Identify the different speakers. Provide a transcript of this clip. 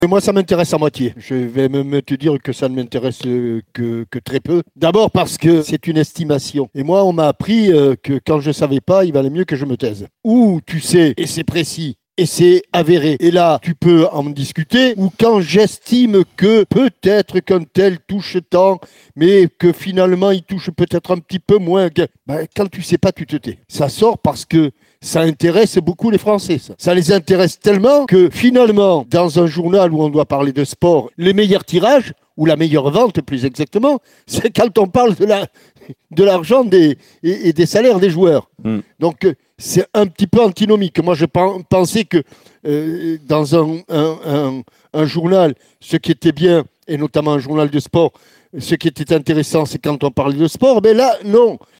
Speaker 1: Et moi, ça m'intéresse à moitié. Je vais même te dire que ça ne m'intéresse que très peu. D'abord parce que c'est une estimation. Et moi, on m'a appris que quand je ne savais pas, il valait mieux que je me taise. Ou tu sais, et c'est précis, et c'est avéré. Et là, tu peux en discuter. Ou quand j'estime que peut-être qu'un tel touche tant, mais que finalement, il touche peut-être un petit peu moins. Quand tu sais pas, tu te tais. Ça sort parce que ça intéresse beaucoup les Français. Ça les intéresse tellement que finalement, dans un journal où on doit parler de sport, les meilleurs tirages, ou la meilleure vente plus exactement, c'est quand on parle de l'argent et des salaires des joueurs. Donc, c'est un petit peu antinomique. Moi, je pensais que dans un journal, ce qui était bien, et notamment un journal de sport, ce qui était intéressant, c'est quand on parlait de sport. Mais là, non.